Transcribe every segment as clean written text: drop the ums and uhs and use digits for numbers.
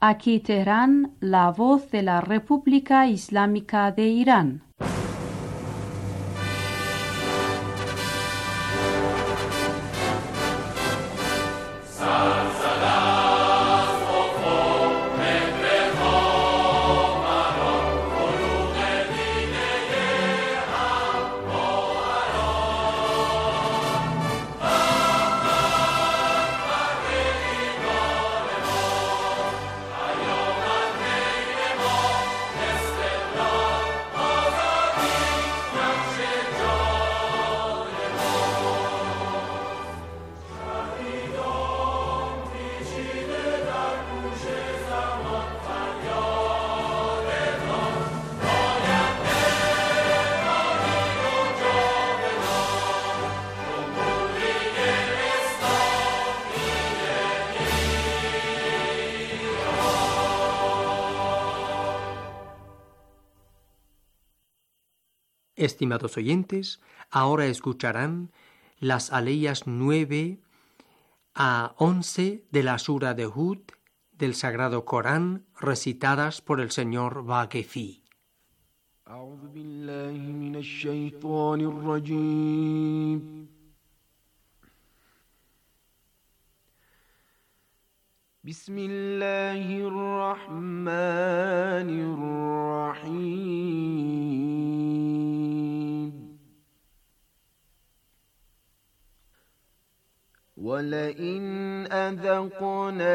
Aquí Teherán, la voz de la República Islámica de Irán. Estimados oyentes, ahora escucharán las aleyas 9 a 11 de la Sura de Hud del Sagrado Corán, recitadas por el señor Vaquefi. أعوذ بالله من الشيطان الرجيم بسم الله الرحمن الرحيم ولئن أذقنا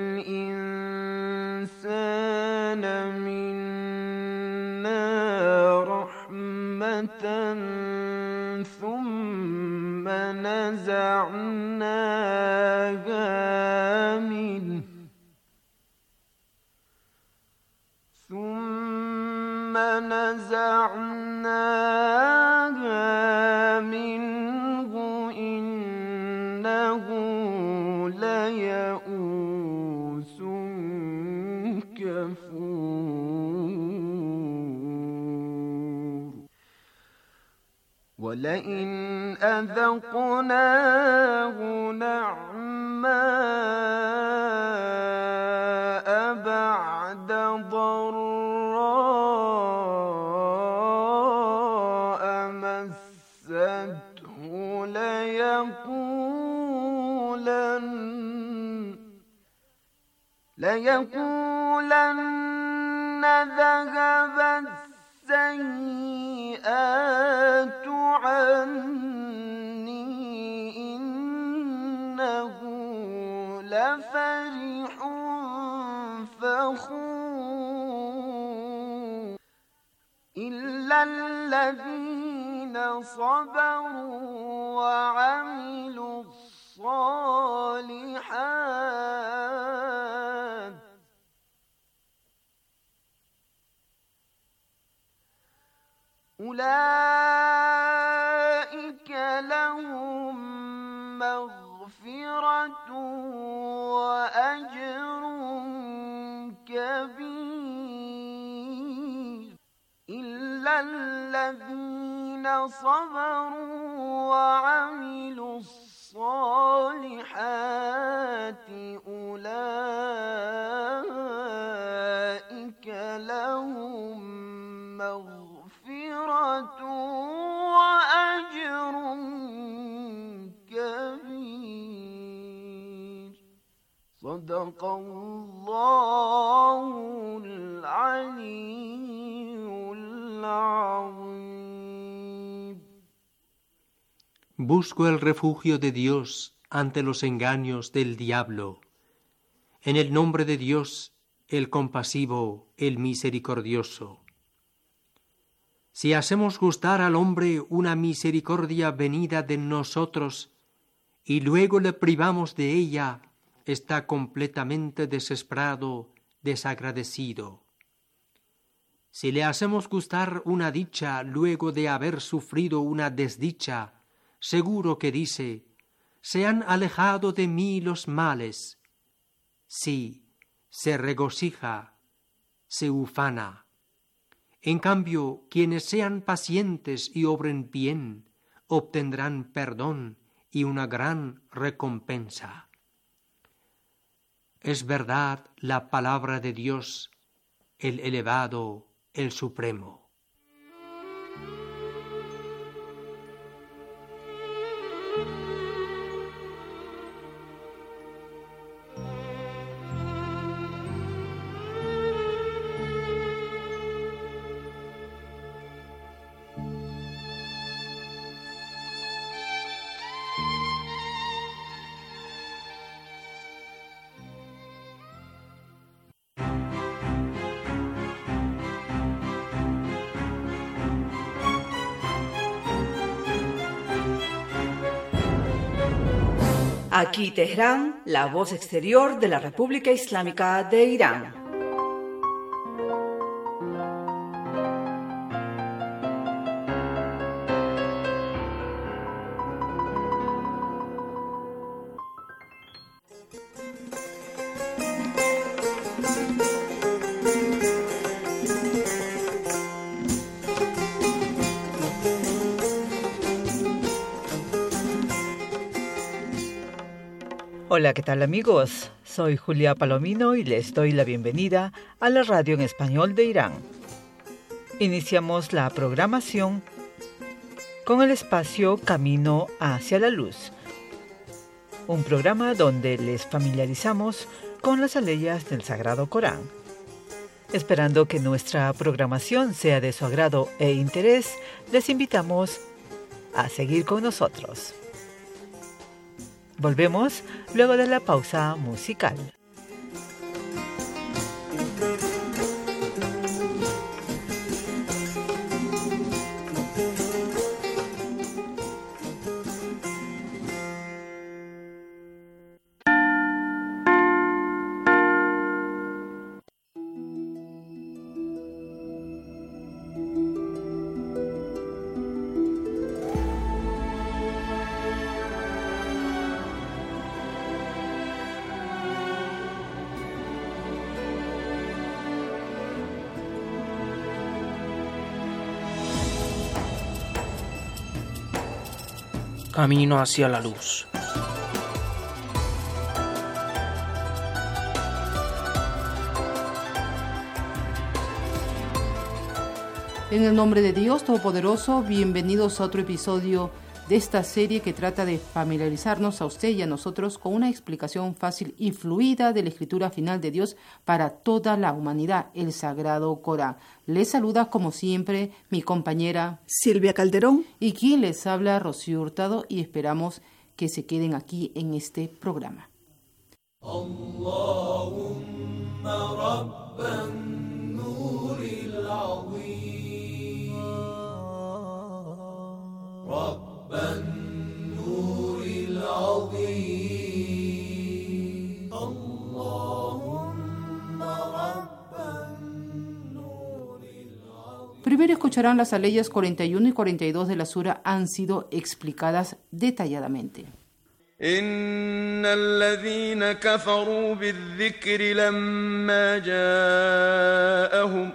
الإنسان منا رحمة ثم نزعناها منه إنه ليئوس كفور ولئن أذقناه نعماء بعد ضراء مسته ليقولن ذهب السيئات عني إنه لفرح فخور إلا الذين صبروا وعملوا الصالحات أولئك لهم مغفرة وأجر كبير إلا الذين صبروا وعملوا الصالحات أولئك لهم مغفرة وأجر كبير صدق الله العلي العظيم. Busco el refugio de Dios ante los engaños del diablo. En el nombre de Dios, el compasivo, el misericordioso. Si hacemos gustar al hombre una misericordia venida de nosotros y luego le privamos de ella, está completamente desesperado, desagradecido. Si le hacemos gustar una dicha luego de haber sufrido una desdicha, seguro que dice: se han alejado de mí los males. Sí, se regocija, se ufana. En cambio, quienes sean pacientes y obren bien, obtendrán perdón y una gran recompensa. es verdad la palabra de Dios, el elevado, el supremo. Aquí Teherán, la voz exterior de la República Islámica de Irán. Hola, ¿qué tal amigos? Soy Julia Palomino y les doy la bienvenida a la radio en español de Irán. Iniciamos la programación con el espacio Camino hacia la Luz, un programa donde les familiarizamos con las aleyas del Sagrado Corán. Esperando que nuestra programación sea de su agrado e interés, les invitamos a seguir con nosotros. Volvemos luego de la pausa musical. Camino hacia la luz. En el nombre de Dios Todopoderoso, bienvenidos a otro episodio de esta serie que trata de familiarizarnos a usted y a nosotros con una explicación fácil y fluida de la escritura final de Dios para toda la humanidad, el Sagrado Corán. Les saluda como siempre mi compañera Silvia Calderón y quien les habla Rocío Hurtado, y esperamos que se queden aquí en este programa. Allahumma rabban nuril azim, rabban nuril azim, Allahumma rabban nuril azim. Primero escucharán las aleyas 41 y 42 de la sura, han sido explicadas detalladamente. إن الذين كفروا بالذكر لما جاءهم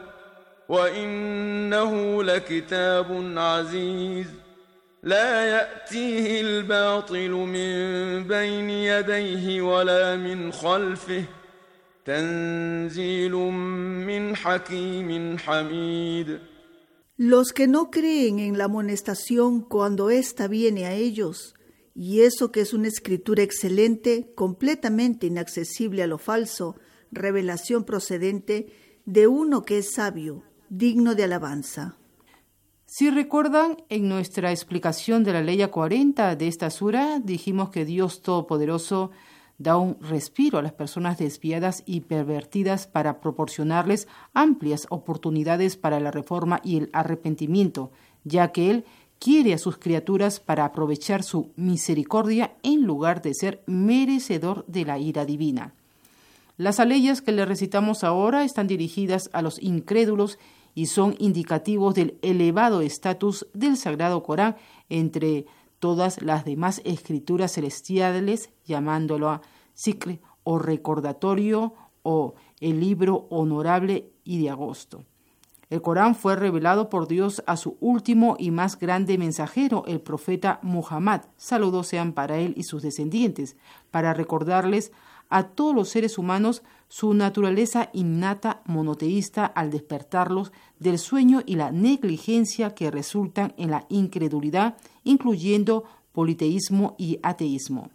وإنه لكتاب عزيز لا يأتيه الباطل من بين يديه ولا من خلفه تنزيل من حكيم حميد. Los que no creen en la amonestación cuando ésta viene a ellos, y eso que es una escritura excelente, completamente inaccesible a lo falso, revelación procedente de uno que es sabio, digno de alabanza. Si recuerdan, en nuestra explicación de la ley 40 de esta sura, dijimos que Dios Todopoderoso da un respiro a las personas desviadas y pervertidas para proporcionarles amplias oportunidades para la reforma y el arrepentimiento, ya que Él quiere a sus criaturas para aprovechar su misericordia en lugar de ser merecedor de la ira divina. Las aleyas que le recitamos ahora están dirigidas a los incrédulos y son indicativos del elevado estatus del Sagrado Corán entre todas las demás escrituras celestiales, llamándolo a Zikr o recordatorio o el libro honorable y de agosto. El Corán fue revelado por Dios a su último y más grande mensajero, el profeta Muhammad, saludos sean para él y sus descendientes, para recordarles a todos los seres humanos su naturaleza innata monoteísta al despertarlos del sueño y la negligencia que resultan en la incredulidad, incluyendo politeísmo y ateísmo.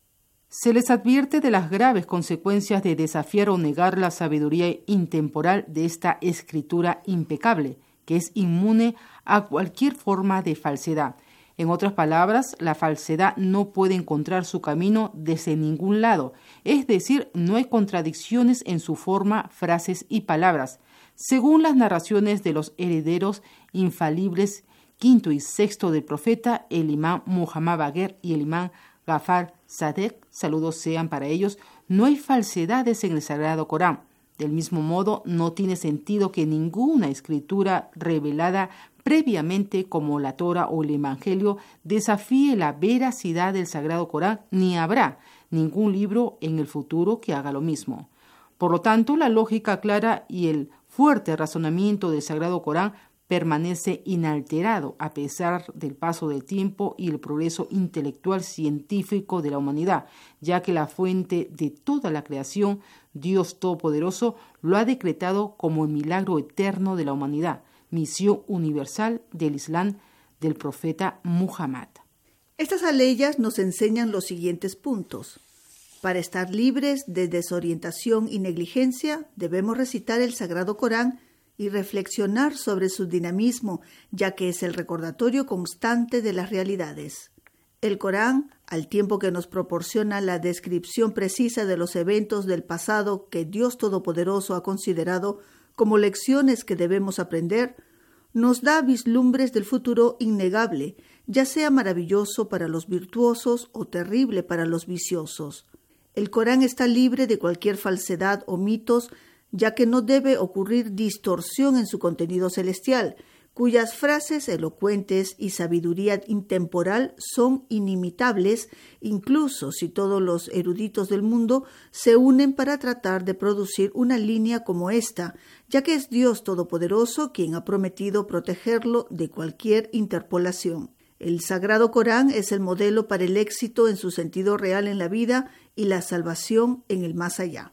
Se les advierte de las graves consecuencias de desafiar o negar la sabiduría intemporal de esta escritura impecable, que es inmune a cualquier forma de falsedad. En otras palabras, la falsedad no puede encontrar su camino desde ningún lado, es decir, no hay contradicciones en su forma, frases y palabras. Según las narraciones de los herederos infalibles quinto y sexto del profeta, el imán Muhammad Baqir y el imán Jafar Sadek, saludos sean para ellos, no hay falsedades en el Sagrado Corán. Del mismo modo, no tiene sentido que ninguna escritura revelada previamente como la Torá o el Evangelio desafíe la veracidad del Sagrado Corán, ni habrá ningún libro en el futuro que haga lo mismo. Por lo tanto, la lógica clara y el fuerte razonamiento del Sagrado Corán permanece inalterado a pesar del paso del tiempo y el progreso intelectual científico de la humanidad, ya que la fuente de toda la creación, Dios Todopoderoso, lo ha decretado como el milagro eterno de la humanidad, misión universal del Islam del profeta Muhammad. Estas aleyas nos enseñan los siguientes puntos. Para estar libres de desorientación y negligencia, debemos recitar el Sagrado Corán y reflexionar sobre su dinamismo, ya que es el recordatorio constante de las realidades. El Corán, al tiempo que nos proporciona la descripción precisa de los eventos del pasado que Dios Todopoderoso ha considerado como lecciones que debemos aprender, nos da vislumbres del futuro innegable, ya sea maravilloso para los virtuosos o terrible para los viciosos. El Corán está libre de cualquier falsedad o mitos, ya que no debe ocurrir distorsión en su contenido celestial, cuyas frases elocuentes y sabiduría intemporal son inimitables, incluso si todos los eruditos del mundo se unen para tratar de producir una línea como esta, ya que es Dios Todopoderoso quien ha prometido protegerlo de cualquier interpolación. El Sagrado Corán es el modelo para el éxito en su sentido real en la vida y la salvación en el más allá.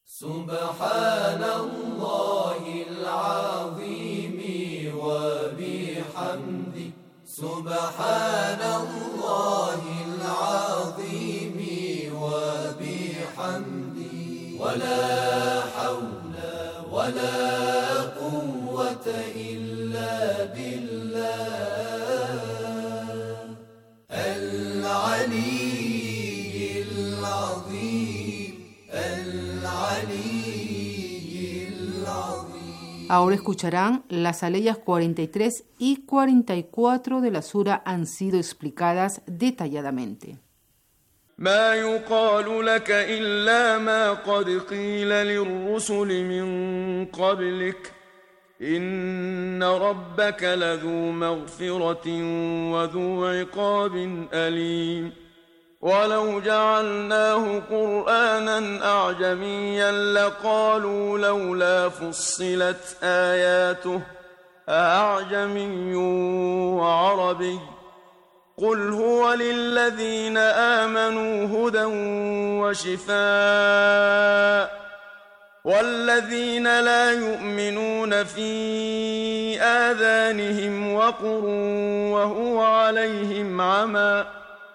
Subhanallahil azim wa bihamdi Subhanallahil azim wa bihamdi wa la hawla wa la quwwata illa billah al-aliyyil azim Ahora escucharán las aleyas 43 y 44 de la sura han sido explicadas detalladamente. ما يقال لك إلا ما قد قيل للرسل من قبلك إن ربك لذو مغفرة وذو عقاب أليم ولو جعلناه قرآنا أعجميا لقالوا لولا فصلت آياته أعجمي وعربي قل هو للذين آمنوا هدى وشفاء والذين لا يؤمنون في آذانهم وقر وهو عليهم عمى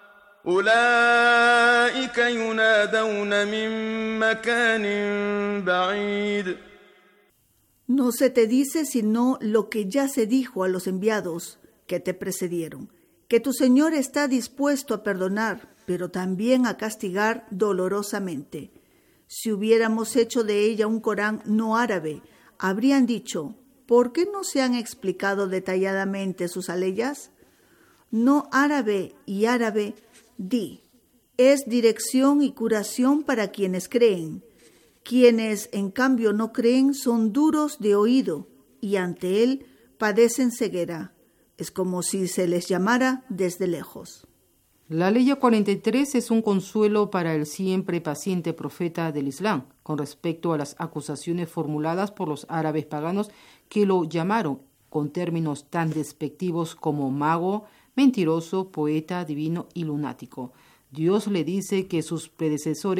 أولئك ينادون من مكان بعيد. No se te dice sino lo que ya se dijo a los enviados que te precedieron, que tu Señor está dispuesto a perdonar, pero también a castigar dolorosamente. Si hubiéramos hecho de ella un Corán no árabe, habrían dicho, ¿por qué no se han explicado detalladamente sus aleyas? No árabe y árabe, di, es dirección y curación para quienes creen. Quienes en cambio no creen son duros de oído y ante él padecen ceguera. Es como si se les llamara desde lejos. La ley 43 es un consuelo para el siempre paciente profeta del Islam con respecto a las acusaciones formuladas por los árabes paganos que lo llamaron con términos tan despectivos como mago, mentiroso, poeta, divino y lunático. Dios le dice que sus predecesores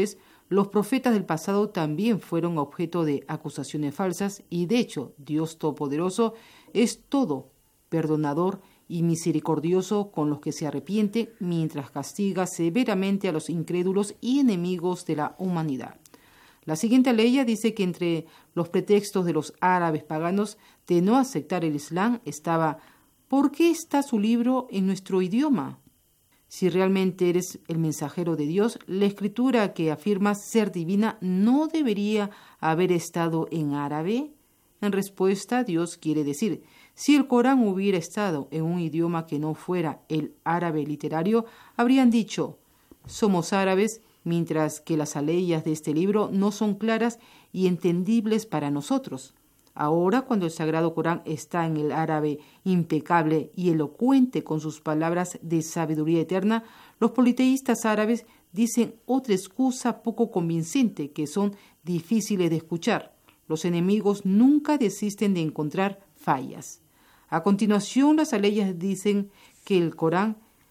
Los profetas del pasado también fueron objeto de acusaciones falsas y, de hecho, Dios Todopoderoso es todo perdonador y misericordioso con los que se arrepienten, mientras castiga severamente a los incrédulos y enemigos de la humanidad. La siguiente ley dice que entre los pretextos de los árabes paganos de no aceptar el Islam estaba: ¿por qué está su libro en nuestro idioma? Si realmente eres el mensajero de Dios, la escritura que afirmas ser divina no debería haber estado en árabe. En respuesta, Dios quiere decir: si el Corán hubiera estado en un idioma que no fuera el árabe literario, habrían dicho: somos árabes, mientras que las aleyas de este libro no son claras y entendibles para nosotros. Ahora, cuando el Sagrado Corán está en el árabe impecable y elocuente con sus palabras de sabiduría eterna, los politeístas árabes dicen otra excusa poco convincente, que son difíciles de escuchar. Los enemigos nunca desisten de encontrar fallas. A continuación, las aleyas dicen que el Corán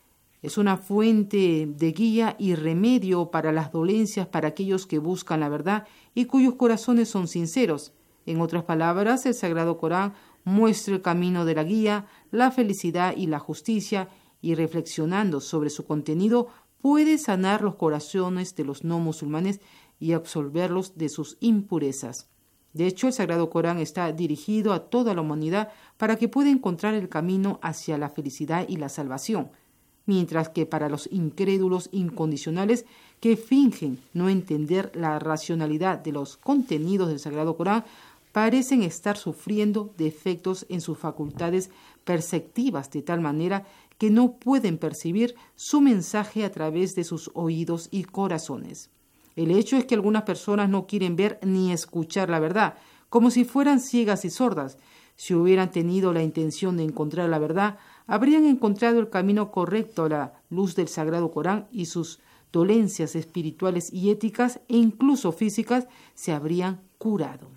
es una fuente de guía y remedio para las dolencias para aquellos que buscan la verdad y cuyos corazones son sinceros. En otras palabras, el Sagrado Corán muestra el camino de la guía, la felicidad y la justicia, y reflexionando sobre su contenido puede sanar los corazones de los no musulmanes y absolverlos de sus impurezas. De hecho, el Sagrado Corán está dirigido a toda la humanidad para que pueda encontrar el camino hacia la felicidad y la salvación, mientras que para los incrédulos incondicionales que fingen no entender la racionalidad de los contenidos del Sagrado Corán, parecen estar sufriendo defectos en sus facultades perceptivas de tal manera que no pueden percibir su mensaje a través de sus oídos y corazones. El hecho es que algunas personas no quieren ver ni escuchar la verdad, como si fueran ciegas y sordas. Si hubieran tenido la intención de encontrar la verdad, habrían encontrado el camino correcto a la luz del Sagrado Corán y sus dolencias espirituales y éticas e incluso físicas se habrían curado.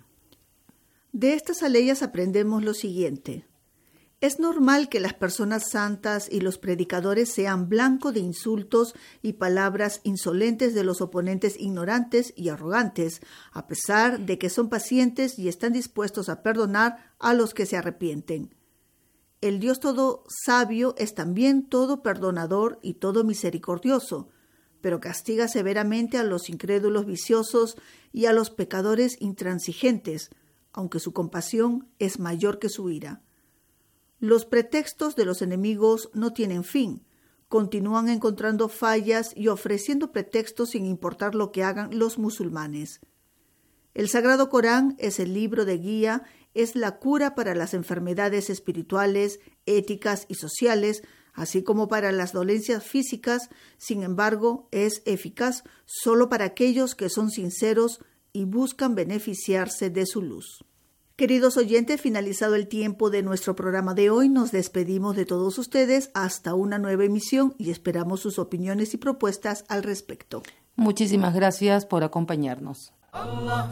De estas aleyas aprendemos lo siguiente. Es normal que las personas santas y los predicadores sean blanco de insultos y palabras insolentes de los oponentes ignorantes y arrogantes, a pesar de que son pacientes y están dispuestos a perdonar a los que se arrepienten. El Dios todo sabio es también todo perdonador y todo misericordioso, pero castiga severamente a los incrédulos viciosos y a los pecadores intransigentes, aunque su compasión es mayor que su ira. Los pretextos de los enemigos no tienen fin. Continúan encontrando fallas y ofreciendo pretextos sin importar lo que hagan los musulmanes. El Sagrado Corán es el libro de guía, es la cura para las enfermedades espirituales, éticas y sociales, así como para las dolencias físicas. Sin embargo, es eficaz solo para aquellos que son sinceros y buscan beneficiarse de su luz. Queridos oyentes, finalizado el tiempo de nuestro programa de hoy, nos despedimos de todos ustedes hasta una nueva emisión y esperamos sus opiniones y propuestas al respecto. Muchísimas gracias por acompañarnos. Allah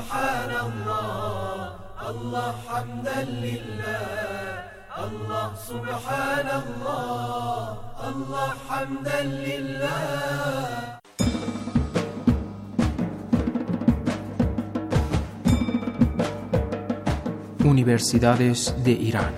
subhanallah, Allah hamdan lillah, Allah subhanallah, Allah hamdan lillah. Universidades de Irán.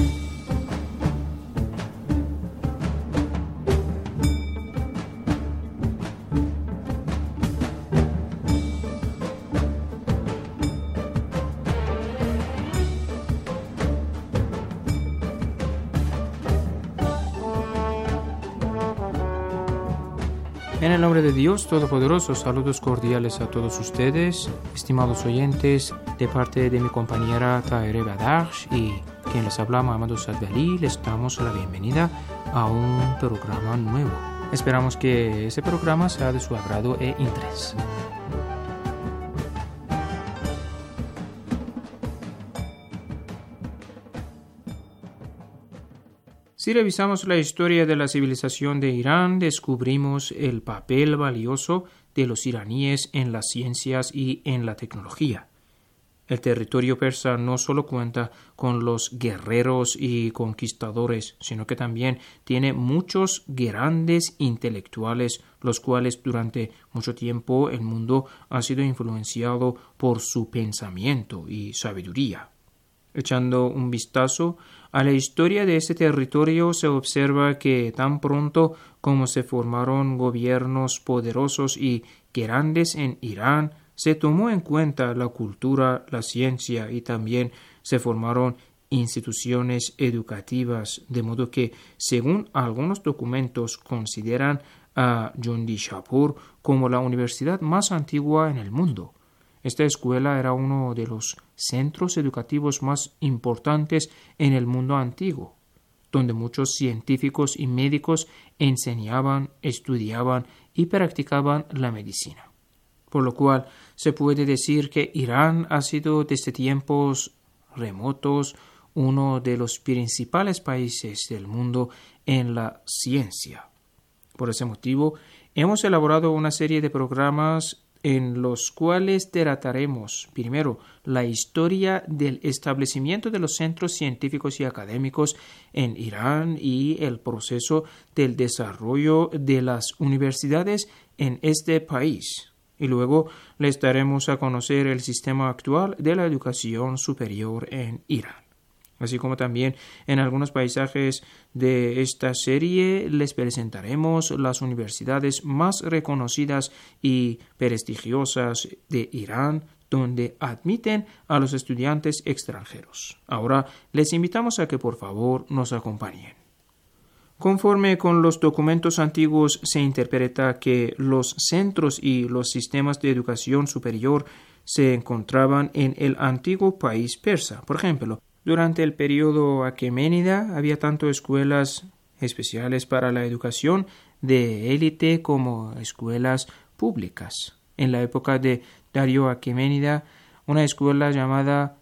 En el nombre de Dios Todopoderoso, saludos cordiales a todos ustedes, estimados oyentes, de parte de mi compañera Tahireh Badakhsh y quien les habla, Muhammad Usad Bali. Les damos la bienvenida a un programa nuevo. Esperamos que ese programa sea de su agrado e interés. Si revisamos la historia de la civilización de Irán, descubrimos el papel valioso de los iraníes en las ciencias y en la tecnología. El territorio persa no solo cuenta con los guerreros y conquistadores, sino que también tiene muchos grandes intelectuales, los cuales durante mucho tiempo el mundo ha sido influenciado por su pensamiento y sabiduría. Echando un vistazo a la historia de este territorio, se observa que tan pronto como se formaron gobiernos poderosos y grandes en Irán, se tomó en cuenta la cultura, la ciencia y también se formaron instituciones educativas, de modo que, según algunos documentos, consideran a Jundishapur como la universidad más antigua en el mundo. Esta escuela era uno de los centros educativos más importantes en el mundo antiguo, donde muchos científicos y médicos enseñaban, estudiaban y practicaban la medicina. Por lo cual se puede decir que Irán ha sido desde tiempos remotos uno de los principales países del mundo en la ciencia. Por ese motivo, hemos elaborado una serie de programas en los cuales trataremos, primero, la historia del establecimiento de los centros científicos y académicos en Irán y el proceso del desarrollo de las universidades en este país. Y luego les daremos a conocer el sistema actual de la educación superior en Irán. Así como también en algunos paisajes de esta serie les presentaremos las universidades más reconocidas y prestigiosas de Irán, donde admiten a los estudiantes extranjeros. Ahora les invitamos a que por favor nos acompañen. Conforme con los documentos antiguos se interpreta que los centros y los sistemas de educación superior se encontraban en el antiguo país persa. Por ejemplo, durante el periodo aqueménida había tanto escuelas especiales para la educación de élite como escuelas públicas. En la época de Darío Aqueménida, una escuela llamada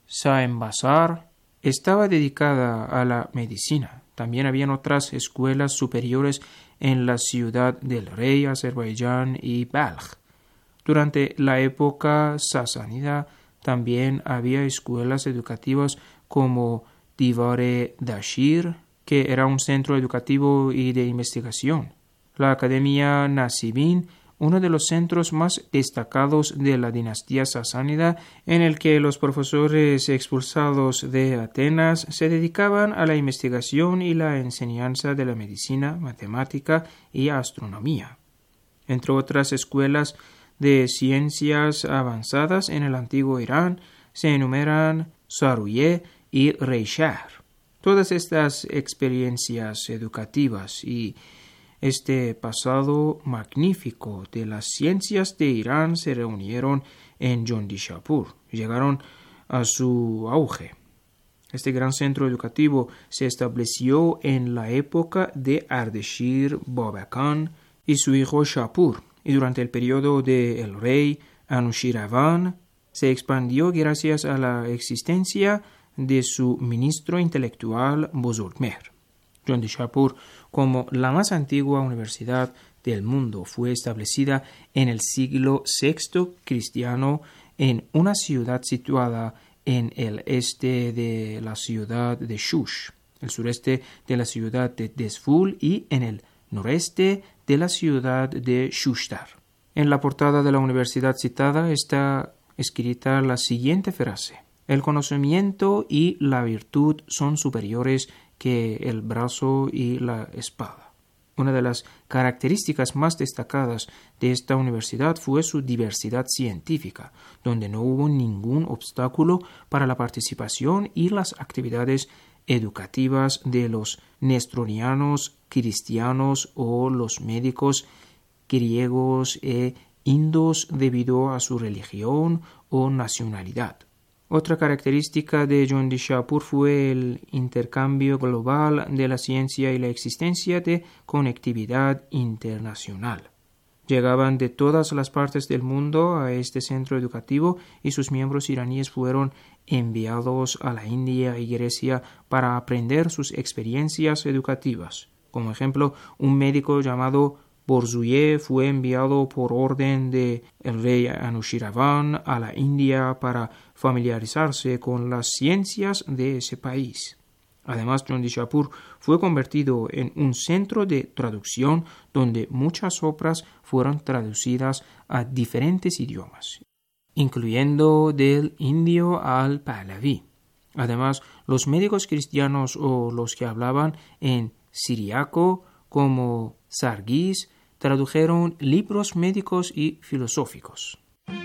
Saenbazar estaba dedicada a la medicina. También habían otras escuelas superiores en la ciudad del rey, Azerbaiyán y Balj. Durante la época sasánida también había escuelas educativas como Divare Dashir, que era un centro educativo y de investigación. La Academia Nasibin, uno de los centros más destacados de la dinastía sasánida, en el que los profesores expulsados de Atenas se dedicaban a la investigación y la enseñanza de la medicina, matemática y astronomía. Entre otras escuelas de ciencias avanzadas en el antiguo Irán se enumeran Saruye y Reishar. Todas estas experiencias educativas y este pasado magnífico de las ciencias de Irán se reunieron en Jundishapur, llegaron a su auge. Este gran centro educativo se estableció en la época de Ardeshir Babakan y su hijo Shapur, y durante el periodo del rey Anushirvan se expandió gracias a la existencia de su ministro intelectual Bozorgmehr. Jundishapur, como la más antigua universidad del mundo, fue establecida en el siglo VI cristiano en una ciudad situada en el este de la ciudad de Shush, el sureste de la ciudad de Desful y en el noreste de la ciudad de Shushtar. En la portada de la universidad citada está escrita la siguiente frase: el conocimiento y la virtud son superiores que el brazo y la espada. Una de las características más destacadas de esta universidad fue su diversidad científica, donde no hubo ningún obstáculo para la participación y las actividades educativas de los nestronianos cristianos o los médicos griegos e indos debido a su religión o nacionalidad. Otra característica de Jundishapur fue el intercambio global de la ciencia y la existencia de conectividad internacional. Llegaban de todas las partes del mundo a este centro educativo y sus miembros iraníes fueron enviados a la India y Grecia para aprender sus experiencias educativas. Como ejemplo, un médico llamado Borzuye fue enviado por orden del rey Anushiravan a la India para familiarizarse con las ciencias de ese país. Además, Jondishapur fue convertido en un centro de traducción donde muchas obras fueron traducidas a diferentes idiomas, incluyendo del indio al pahlaví. Además, los médicos cristianos o los que hablaban en siríaco, como Sargis, tradujeron libros médicos y filosóficos.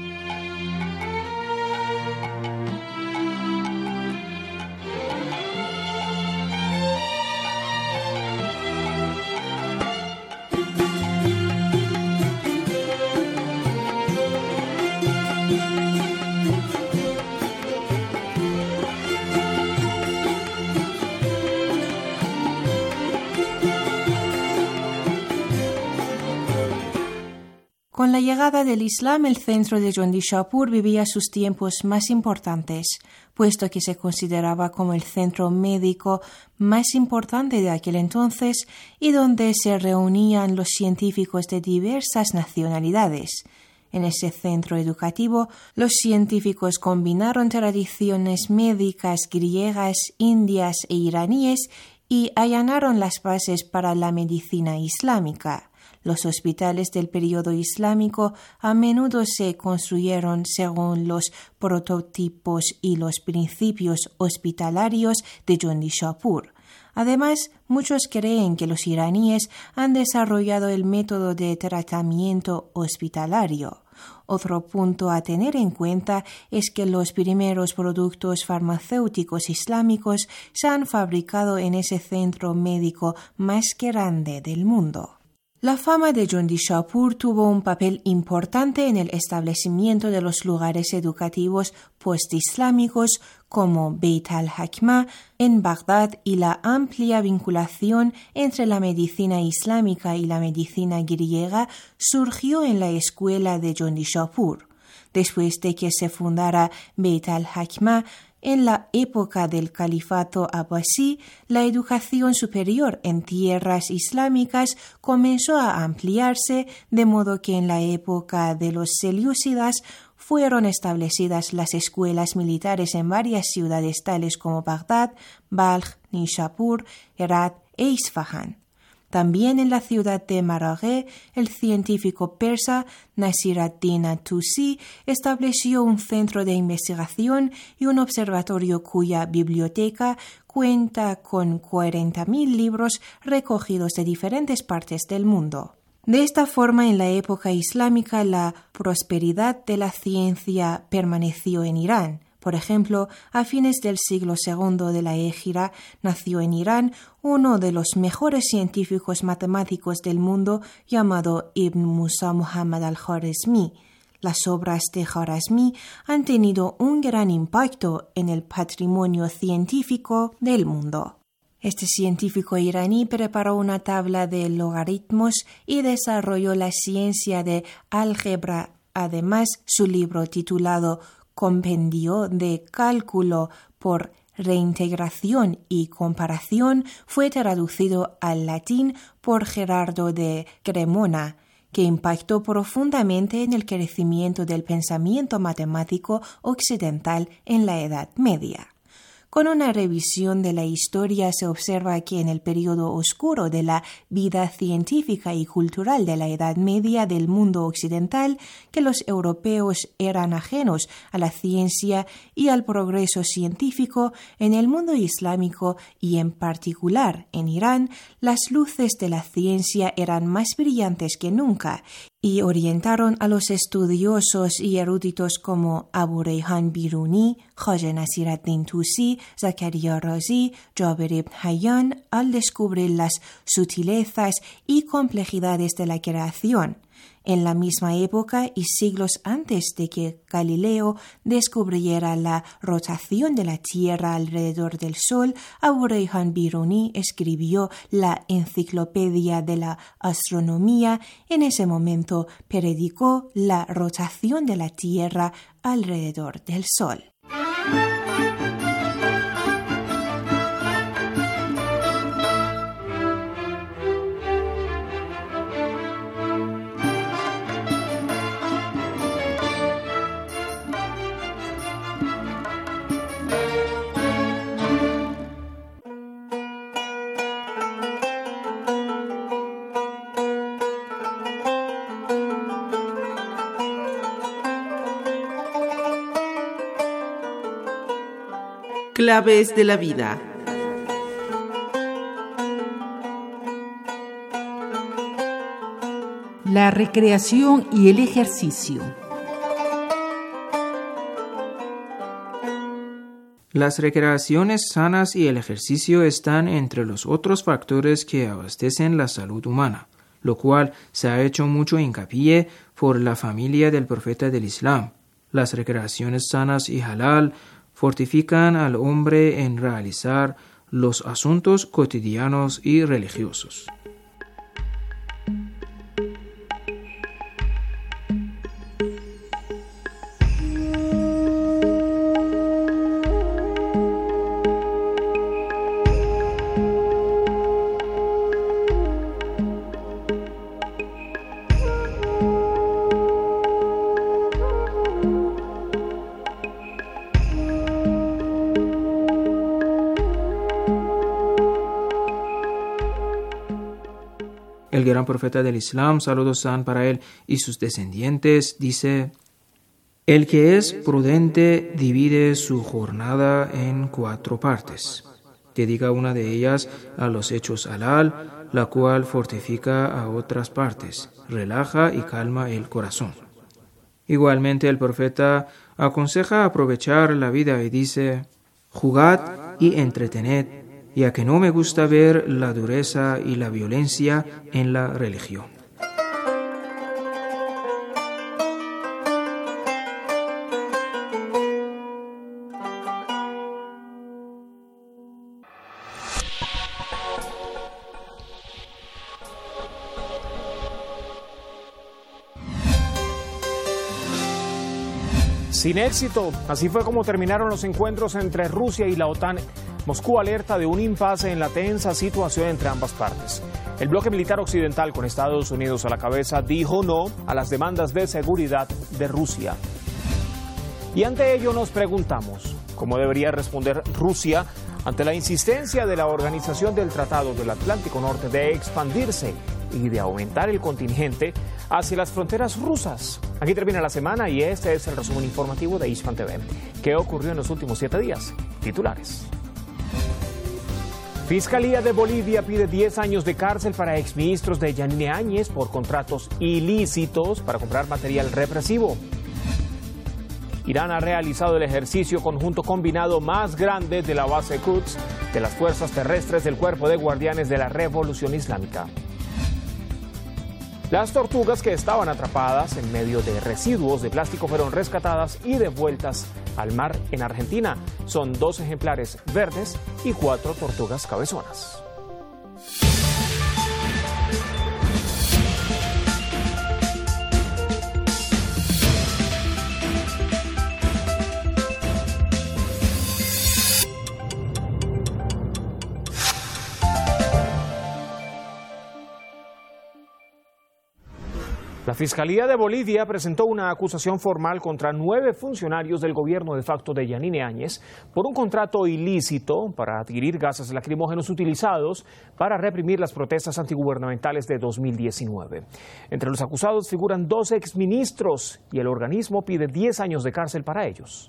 Con la llegada del Islam, el centro de Jondishapur vivía sus tiempos más importantes, puesto que se consideraba como el centro médico más importante de aquel entonces y donde se reunían los científicos de diversas nacionalidades. En ese centro educativo, los científicos combinaron tradiciones médicas griegas, indias e iraníes y allanaron las bases para la medicina islámica. Los hospitales del período islámico a menudo se construyeron según los prototipos y los principios hospitalarios de Jondishapur. Además, muchos creen que los iraníes han desarrollado el método de tratamiento hospitalario. Otro punto a tener en cuenta es que los primeros productos farmacéuticos islámicos se han fabricado en ese centro médico más grande del mundo. La fama de Jondishapur tuvo un papel importante en el establecimiento de los lugares educativos postislámicos como Beit al-Hikmah en Bagdad y la amplia vinculación entre la medicina islámica y la medicina griega surgió en la escuela de Jondishapur. Después de que se fundara Beit al-Hikmah, en la época del califato abbasí, la educación superior en tierras islámicas comenzó a ampliarse, de modo que en la época de los selyúcidas fueron establecidas las escuelas militares en varias ciudades tales como Bagdad, Balj, Nishapur, Herat e Isfahan. También en la ciudad de Maraghe, el científico persa Nasir-ad-Din at-Tusi estableció un centro de investigación y un observatorio cuya biblioteca cuenta con 40.000 libros recogidos de diferentes partes del mundo. De esta forma, en la época islámica, la prosperidad de la ciencia permaneció en Irán. Por ejemplo, a fines del siglo II de la Égira nació en Irán uno de los mejores científicos matemáticos del mundo llamado Ibn Musa Muhammad al-Khwarizmi. Las obras de Khwarizmi han tenido un gran impacto en el patrimonio científico del mundo. Este científico iraní preparó una tabla de logaritmos y desarrolló la ciencia de álgebra. Además, su libro titulado Compendio de Cálculo por Reintegración y Comparación fue traducido al latín por Gerardo de Cremona, que impactó profundamente en el crecimiento del pensamiento matemático occidental en la Edad Media. Con una revisión de la historia se observa que en el período oscuro de la vida científica y cultural de la Edad Media del mundo occidental, que los europeos eran ajenos a la ciencia y al progreso científico, en el mundo islámico y en particular en Irán, las luces de la ciencia eran más brillantes que nunca y orientaron a los estudiosos y eruditos como Abu Rayhan Biruni, Khaja Nasir-ad-Din Tusi, Zakaria Razi, Jabir ibn Hayyan al descubrir las sutilezas y complejidades de la creación. En la misma época y siglos antes de que Galileo descubriera la rotación de la Tierra alrededor del Sol, Abu Rayhan Biruni escribió la Enciclopedia de la Astronomía. En ese momento predicó la rotación de la Tierra alrededor del Sol. Claves de la vida. La recreación y el ejercicio. Las recreaciones sanas y el ejercicio están entre los otros factores que abastecen la salud humana, lo cual se ha hecho mucho hincapié por la familia del profeta del Islam. Las recreaciones sanas y halal fortifican al hombre en realizar los asuntos cotidianos y religiosos. El gran profeta del Islam, saludos sean para él y sus descendientes, dice: el que es prudente divide su jornada en 4 partes. Dedica una de ellas a los hechos halal, la cual fortifica a otras partes, relaja y calma el corazón. Igualmente el profeta aconseja aprovechar la vida y dice: jugad y entretened, ya que no me gusta ver la dureza y la violencia en la religión. Sin éxito, así fue como terminaron los encuentros entre Rusia y la OTAN. Moscú alerta de un impasse en la tensa situación entre ambas partes. El bloque militar occidental, con Estados Unidos a la cabeza, dijo no a las demandas de seguridad de Rusia. Y ante ello nos preguntamos, ¿cómo debería responder Rusia ante la insistencia de la Organización del Tratado del Atlántico Norte de expandirse y de aumentar el contingente hacia las fronteras rusas? Aquí termina la semana y este es el resumen informativo de Hispan TV. ¿Qué ocurrió en los últimos 7 días? Titulares. Fiscalía de Bolivia pide 10 años de cárcel para exministros de Yanine Áñez por contratos ilícitos para comprar material represivo. Irán ha realizado el ejercicio conjunto combinado más grande de la base Quds de las fuerzas terrestres del Cuerpo de Guardianes de la Revolución Islámica. Las tortugas que estaban atrapadas en medio de residuos de plástico fueron rescatadas y devueltas al mar en Argentina. Son 2 ejemplares verdes y 4 tortugas cabezonas. La Fiscalía de Bolivia presentó una acusación formal contra 9 funcionarios del gobierno de facto de Yanine Áñez por un contrato ilícito para adquirir gases lacrimógenos utilizados para reprimir las protestas antigubernamentales de 2019. Entre los acusados figuran 2 exministros y el organismo pide 10 años de cárcel para ellos.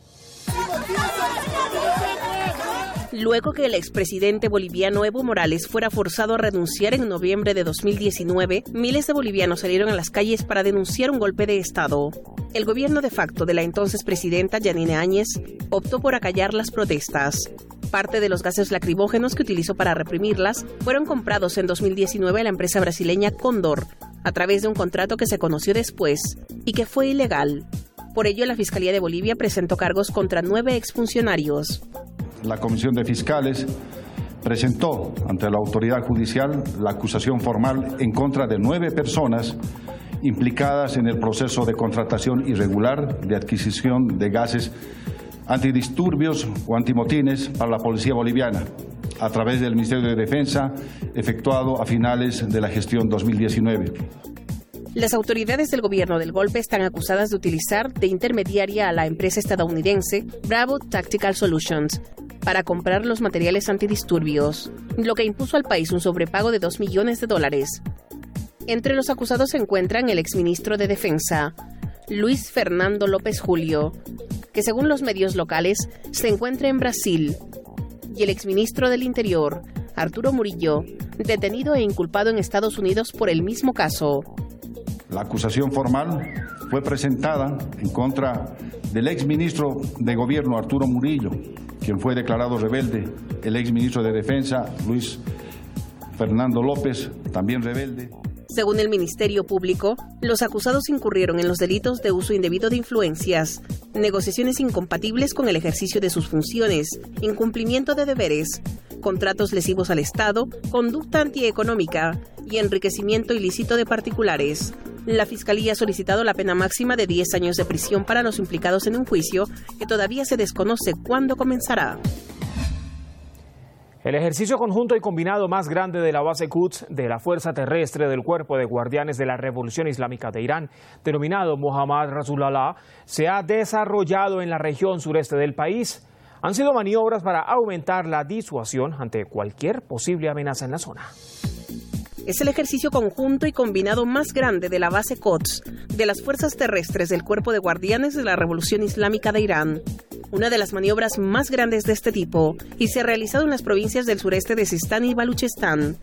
Luego que el expresidente boliviano Evo Morales fuera forzado a renunciar en noviembre de 2019, miles de bolivianos salieron a las calles para denunciar un golpe de Estado. El gobierno de facto de la entonces presidenta Yanine Áñez optó por acallar las protestas. Parte de los gases lacrimógenos que utilizó para reprimirlas fueron comprados en 2019 a la empresa brasileña Condor, a través de un contrato que se conoció después y que fue ilegal. Por ello, la Fiscalía de Bolivia presentó cargos contra 9 exfuncionarios. La Comisión de Fiscales presentó ante la autoridad judicial la acusación formal en contra de 9 personas implicadas en el proceso de contratación irregular de adquisición de gases antidisturbios o antimotines para la policía boliviana a través del Ministerio de Defensa, efectuado a finales de la gestión 2019. Las autoridades del gobierno del golpe están acusadas de utilizar de intermediaria a la empresa estadounidense Bravo Tactical Solutions para comprar los materiales antidisturbios, lo que impuso al país un sobrepago de $2 millones. Entre los acusados se encuentran el exministro de Defensa, Luis Fernando López Julio, que según los medios locales se encuentra en Brasil, y el exministro del Interior, Arturo Murillo, detenido e inculpado en Estados Unidos por el mismo caso. La acusación formal fue presentada en contra del exministro de Gobierno Arturo Murillo, quien fue declarado rebelde, el exministro de Defensa Luis Fernando López, también rebelde. Según el Ministerio Público, los acusados incurrieron en los delitos de uso indebido de influencias, negociaciones incompatibles con el ejercicio de sus funciones, incumplimiento de deberes, contratos lesivos al Estado, conducta antieconómica y enriquecimiento ilícito de particulares. La Fiscalía ha solicitado la pena máxima de 10 años de prisión para los implicados en un juicio que todavía se desconoce cuándo comenzará. El ejercicio conjunto y combinado más grande de la base Quds de la Fuerza Terrestre del Cuerpo de Guardianes de la Revolución Islámica de Irán, denominado Muhammad Rasulullah, se ha desarrollado en la región sureste del país. Han sido maniobras para aumentar la disuasión ante cualquier posible amenaza en la zona. Es el ejercicio conjunto y combinado más grande de la base Quds de las Fuerzas Terrestres del Cuerpo de Guardianes de la Revolución Islámica de Irán. Una de las maniobras más grandes de este tipo y se ha realizado en las provincias del sureste de Sistán y Baluchistán.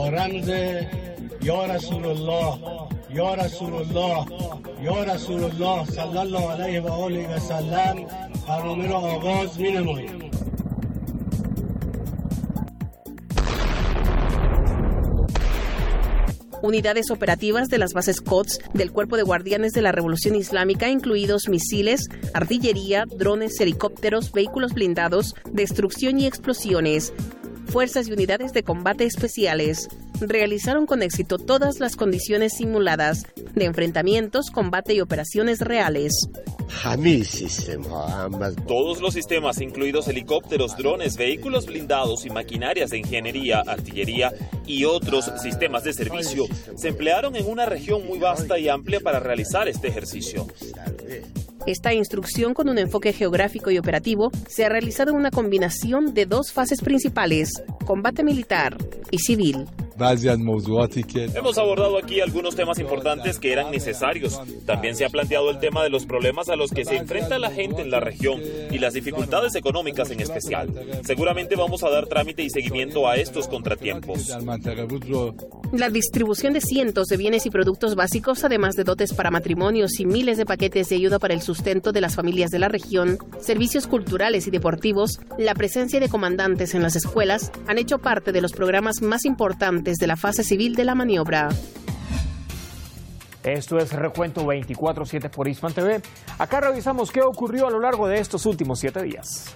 Unidades operativas de las bases Quds del Cuerpo de Guardianes de la Revolución Islámica, incluidos misiles, artillería, drones, helicópteros, vehículos blindados, destrucción y explosiones, fuerzas y unidades de combate especiales, realizaron con éxito todas las condiciones simuladas de enfrentamientos, combate y operaciones reales. Todos los sistemas, incluidos helicópteros, drones, vehículos blindados y maquinarias de ingeniería, artillería y otros sistemas de servicio, se emplearon en una región muy vasta y amplia para realizar este ejercicio. Esta instrucción, con un enfoque geográfico y operativo, se ha realizado en una combinación de dos fases principales: combate militar y civil. Hemos abordado aquí algunos temas importantes que eran necesarios. También se ha planteado el tema de los problemas a los que se enfrenta la gente en la región y las dificultades económicas en especial. Seguramente vamos a dar trámite y seguimiento a estos contratiempos. La distribución de cientos de bienes y productos básicos, además de dotes para matrimonios y miles de paquetes de ayuda para el sustento de las familias de la región, servicios culturales y deportivos, la presencia de comandantes en las escuelas han hecho parte de los programas más importantes de la fase civil de la maniobra. Esto es Recuento 24/7 por Hispan TV. Acá revisamos qué ocurrió a lo largo de estos últimos 7 días.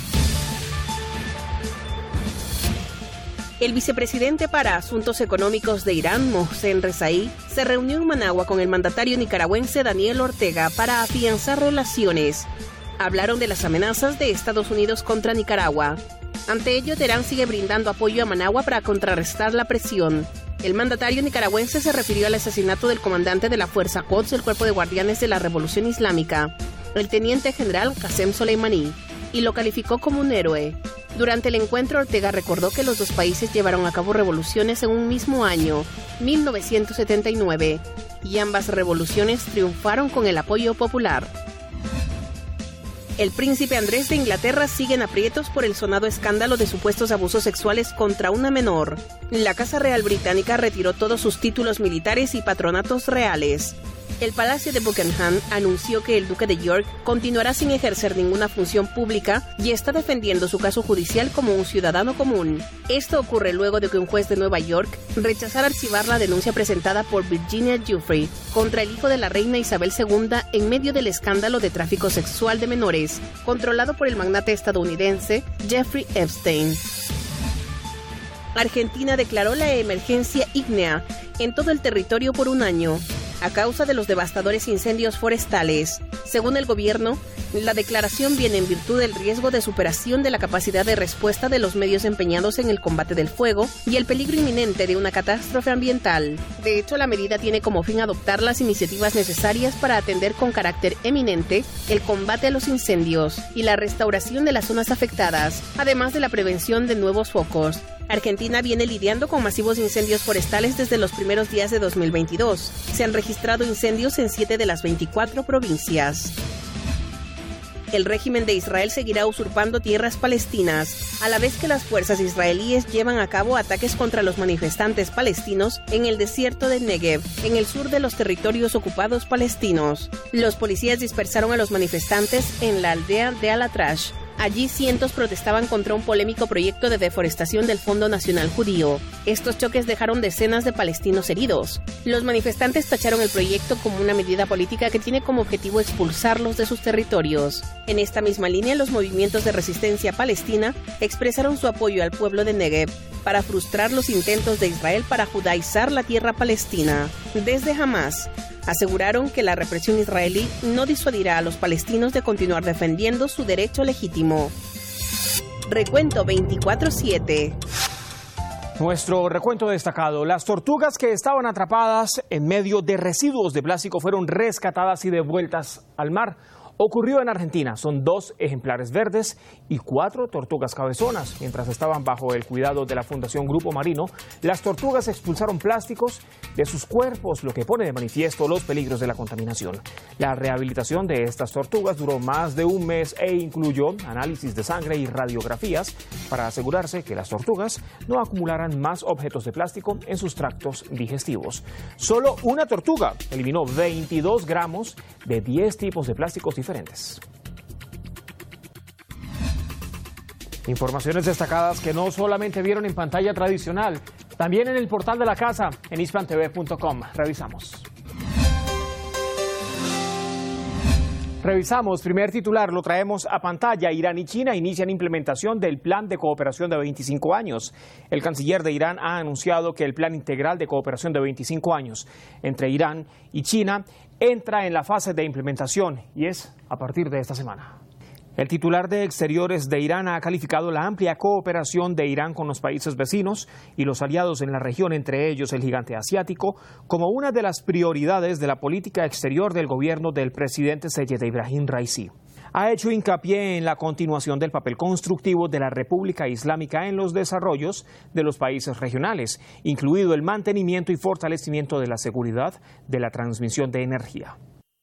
El vicepresidente para Asuntos Económicos de Irán, Mohsen Rezaí, se reunió en Managua con el mandatario nicaragüense Daniel Ortega para afianzar relaciones. Hablaron de las amenazas de Estados Unidos contra Nicaragua. Ante ello, Teherán sigue brindando apoyo a Managua para contrarrestar la presión. El mandatario nicaragüense se refirió al asesinato del comandante de la Fuerza Quds del Cuerpo de Guardianes de la Revolución Islámica, el teniente general Qasem Soleimani, y lo calificó como un héroe. Durante el encuentro, Ortega recordó que los dos países llevaron a cabo revoluciones en un mismo año, 1979, y ambas revoluciones triunfaron con el apoyo popular. El príncipe Andrés de Inglaterra sigue en aprietos por el sonado escándalo de supuestos abusos sexuales contra una menor. La Casa Real Británica retiró todos sus títulos militares y patronatos reales. El Palacio de Buckingham anunció que el duque de York continuará sin ejercer ninguna función pública y está defendiendo su caso judicial como un ciudadano común. Esto ocurre luego de que un juez de Nueva York rechazara archivar la denuncia presentada por Virginia Giuffre contra el hijo de la reina Isabel II en medio del escándalo de tráfico sexual de menores, controlado por el magnate estadounidense Jeffrey Epstein. Argentina declaró la emergencia ígnea en todo el territorio por un año, a causa de los devastadores incendios forestales. Según el gobierno, la declaración viene en virtud del riesgo de superación de la capacidad de respuesta de los medios empeñados en el combate del fuego y el peligro inminente de una catástrofe ambiental. De hecho, la medida tiene como fin adoptar las iniciativas necesarias para atender con carácter eminente el combate a los incendios y la restauración de las zonas afectadas, además de la prevención de nuevos focos. Argentina viene lidiando con masivos incendios forestales desde los primeros días de 2022. Se han registrado incendios en 7 de las 24 provincias. El régimen de Israel seguirá usurpando tierras palestinas, a la vez que las fuerzas israelíes llevan a cabo ataques contra los manifestantes palestinos en el desierto de Negev, en el sur de los territorios ocupados palestinos. Los policías dispersaron a los manifestantes en la aldea de Al-Atrash. Allí cientos protestaban contra un polémico proyecto de deforestación del Fondo Nacional Judío. Estos choques dejaron decenas de palestinos heridos. Los manifestantes tacharon el proyecto como una medida política que tiene como objetivo expulsarlos de sus territorios. En esta misma línea, los movimientos de resistencia palestina expresaron su apoyo al pueblo de Negev para frustrar los intentos de Israel para judaizar la tierra palestina. Desde Hamás, aseguraron que la represión israelí no disuadirá a los palestinos de continuar defendiendo su derecho legítimo. Recuento 24/7. Nuestro recuento destacado. Las tortugas que estaban atrapadas en medio de residuos de plástico fueron rescatadas y devueltas al mar. Ocurrió en Argentina. Son 2 ejemplares verdes y 4 tortugas cabezonas. Mientras estaban bajo el cuidado de la Fundación Grupo Marino, las tortugas expulsaron plásticos de sus cuerpos, lo que pone de manifiesto los peligros de la contaminación. La rehabilitación de estas tortugas duró más de un mes e incluyó análisis de sangre y radiografías para asegurarse que las tortugas no acumularan más objetos de plástico en sus tractos digestivos. Solo una tortuga eliminó 22 gramos de 10 tipos de plásticos diferentes. Informaciones destacadas que no solamente vieron en pantalla tradicional, también en el portal de la casa, en hispantv.com. Revisamos, primer titular, lo traemos a pantalla. Irán y China inician implementación del plan de cooperación de 25 años. El canciller de Irán ha anunciado que el plan integral de cooperación de 25 años entre Irán y China entra en la fase de implementación y es a partir de esta semana. El titular de Exteriores de Irán ha calificado la amplia cooperación de Irán con los países vecinos y los aliados en la región, entre ellos el gigante asiático, como una de las prioridades de la política exterior del gobierno del presidente Seyed Ebrahim Raisi. Ha hecho hincapié en la continuación del papel constructivo de la República Islámica en los desarrollos de los países regionales, incluido el mantenimiento y fortalecimiento de la seguridad de la transmisión de energía.